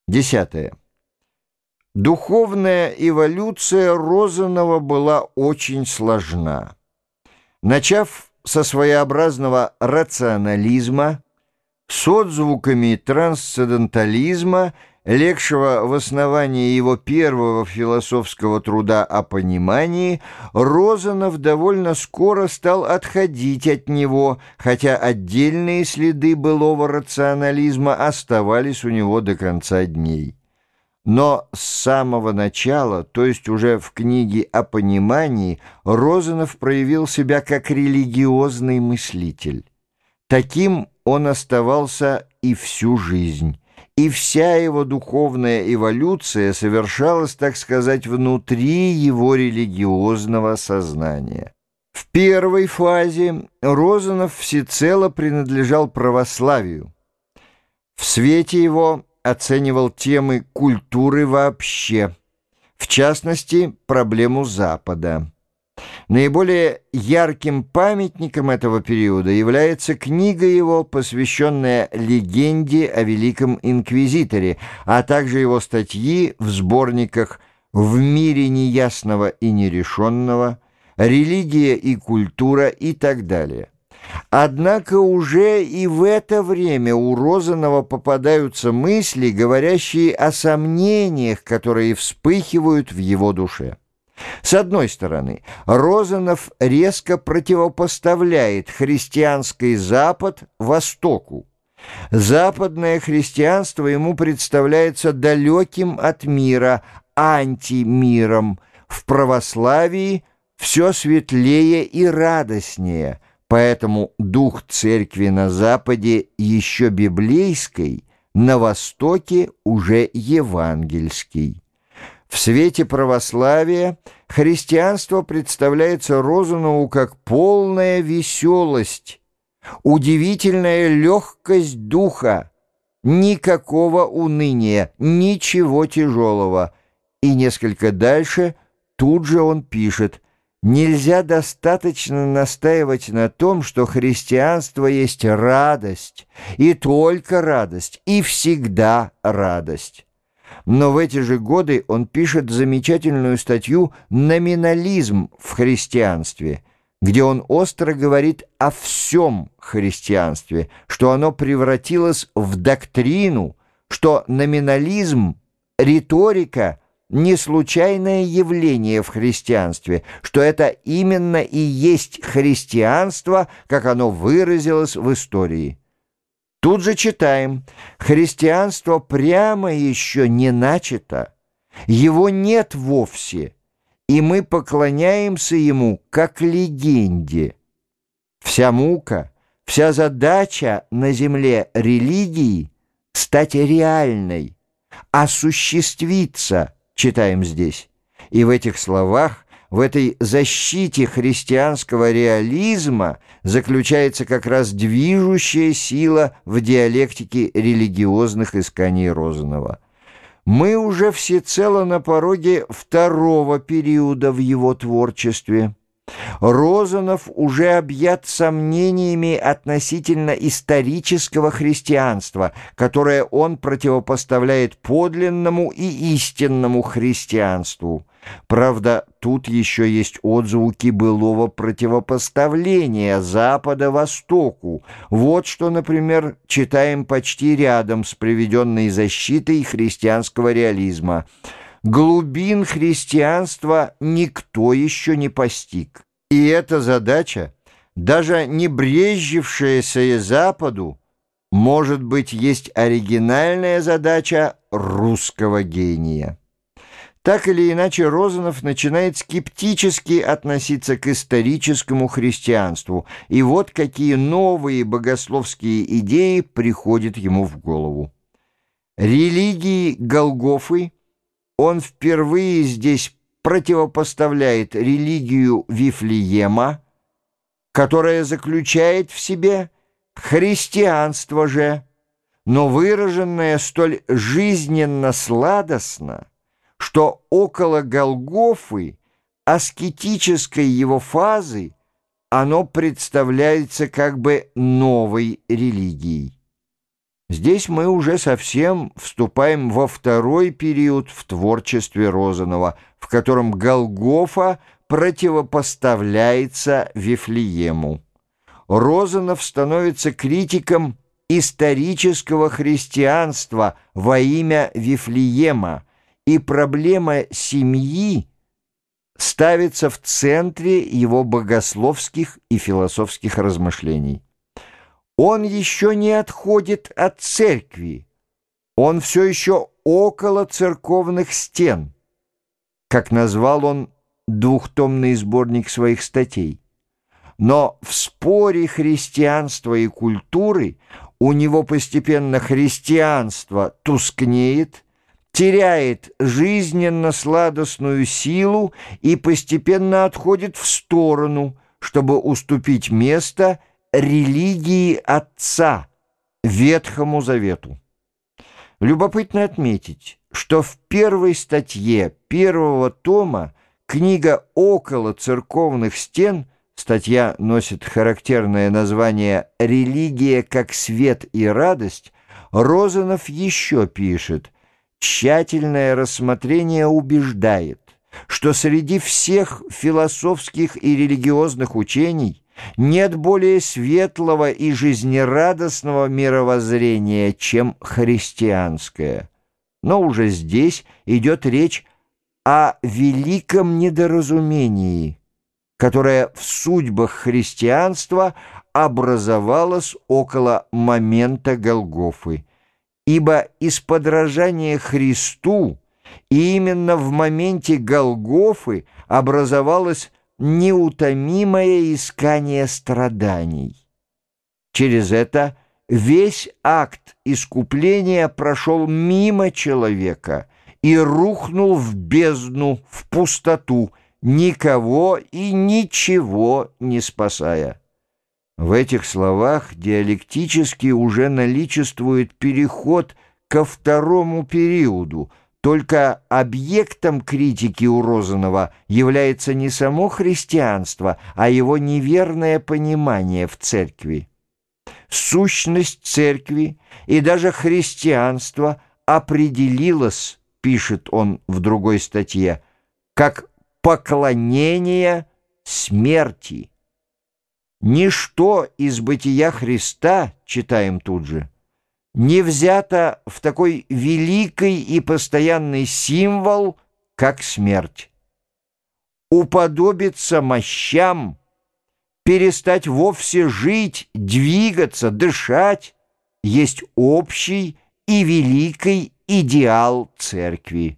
Десятое. Духовная эволюция Розанова была очень сложна. Начав со своеобразного рационализма, с отзвуками трансцендентализма, легшего в основании его первого философского труда о понимании, Розанов довольно скоро стал отходить от него, хотя отдельные следы былого рационализма оставались у него до конца дней. Но с самого начала, то есть уже в книге о понимании, Розанов проявил себя как религиозный мыслитель. Таким он оставался и всю жизнь, и вся его духовная эволюция совершалась, так сказать, внутри его религиозного сознания. В первой фазе Розанов всецело принадлежал православию. В свете его оценивал темы культуры вообще, в частности, проблему Запада. Наиболее ярким памятником этого периода является книга его, посвященная легенде о Великом Инквизиторе, а также его статьи в сборниках «В мире неясного и нерешенного», «Религия и культура» и так далее. Однако уже и в это время у Розанова попадаются мысли, говорящие о сомнениях, которые вспыхивают в его душе. С одной стороны, Розанов резко противопоставляет христианский Запад Востоку. Западное христианство ему представляется далеким от мира, антимиром. В православии все светлее и радостнее, поэтому дух церкви на Западе еще библейский, на Востоке уже евангельский. В свете православия христианство представляется Розанову как полная веселость, удивительная легкость духа, никакого уныния, ничего тяжелого. И несколько дальше тут же он пишет: «Нельзя достаточно настаивать на том, что христианство есть радость, и только радость, и всегда радость». Но в эти же годы он пишет замечательную статью «Номинализм в христианстве», где он остро говорит о всем христианстве, что оно превратилось в доктрину, что номинализм, риторика – не случайное явление в христианстве, что это именно и есть христианство, как оно выразилось в истории. Тут же читаем: христианство прямо еще не начато, его нет вовсе, и мы поклоняемся ему как легенде. Вся мука, вся задача на земле религии — стать реальной, осуществиться, читаем здесь. И в этих словах, в этой защите христианского реализма заключается как раз движущая сила в диалектике религиозных исканий Розанова. Мы уже всецело на пороге второго периода в его творчестве. Розанов уже объят сомнениями относительно исторического христианства, которое он противопоставляет подлинному и истинному христианству. Правда, тут еще есть отзвуки былого противопоставления Запада Востоку. Вот что, например, читаем почти рядом с приведенной защитой христианского реализма. Глубин христианства никто еще не постиг. И эта задача, даже не брезжившаяся Западу, может быть, есть оригинальная задача русского гения. Так или иначе, Розанов начинает скептически относиться к историческому христианству, и вот какие новые богословские идеи приходят ему в голову. Религии Голгофы он впервые здесь противопоставляет религию Вифлеема, которая заключает в себе христианство же, но выраженное столь жизненно-сладостно, что около Голгофы, аскетической его фазы, оно представляется как бы новой религией. Здесь мы уже совсем вступаем во второй период в творчестве Розанова, в котором Голгофа противопоставляется Вифлеему. Розанов становится критиком исторического христианства во имя Вифлеема, и проблема семьи ставится в центре его богословских и философских размышлений. Он еще не отходит от церкви, он все еще около церковных стен, как назвал он двухтомный сборник своих статей. Но в споре христианства и культуры у него постепенно христианство тускнеет, теряет жизненно-сладостную силу и постепенно отходит в сторону, чтобы уступить место религии Отца, Ветхому Завету. Любопытно отметить, что в первой статье первого тома книга «Около церковных стен», статья носит характерное название «Религия как свет и радость», Розанов еще пишет: «Тщательное рассмотрение убеждает, что среди всех философских и религиозных учений нет более светлого и жизнерадостного мировоззрения, чем христианское». Но уже здесь идет речь о великом недоразумении, которое в судьбах христианства образовалось около момента Голгофы. Ибо из подражания Христу именно в моменте Голгофы образовалось неутомимое искание страданий. Через это весь акт искупления прошел мимо человека и рухнул в бездну, в пустоту, никого и ничего не спасая. В этих словах диалектически уже наличествует переход ко второму периоду. Только объектом критики у Розанова является не само христианство, а его неверное понимание в церкви. Сущность церкви и даже христианства определилась, пишет он в другой статье, как поклонение смерти. Ничто из бытия Христа, читаем тут же, не взято в такой великий и постоянный символ, как смерть. Уподобиться мощам, перестать вовсе жить, двигаться, дышать, есть общий и великий идеал церкви.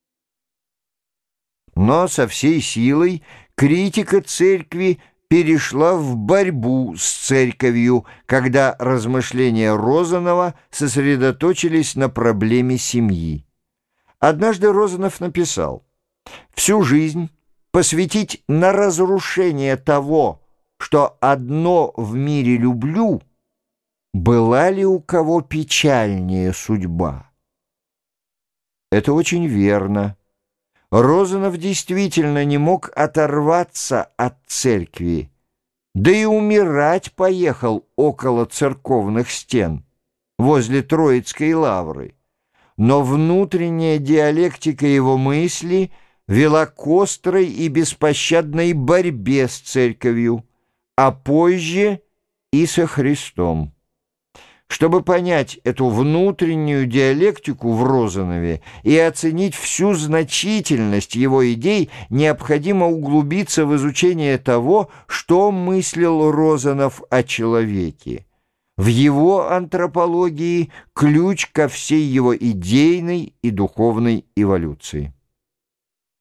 Но со всей силой критика церкви перешла в борьбу с церковью, когда размышления Розанова сосредоточились на проблеме семьи. Однажды Розанов написал: «Всю жизнь посвятить на разрушение того, что одно в мире люблю, была ли у кого печальнее судьба?» Это очень верно. Розанов действительно не мог оторваться от церкви, да и умирать поехал около церковных стен, возле Троицкой лавры. Но внутренняя диалектика его мысли вела к острой и беспощадной борьбе с церковью, а позже и со Христом. Чтобы понять эту внутреннюю диалектику в Розанове и оценить всю значительность его идей, необходимо углубиться в изучение того, что мыслил Розанов о человеке. В его антропологии ключ ко всей его идейной и духовной эволюции.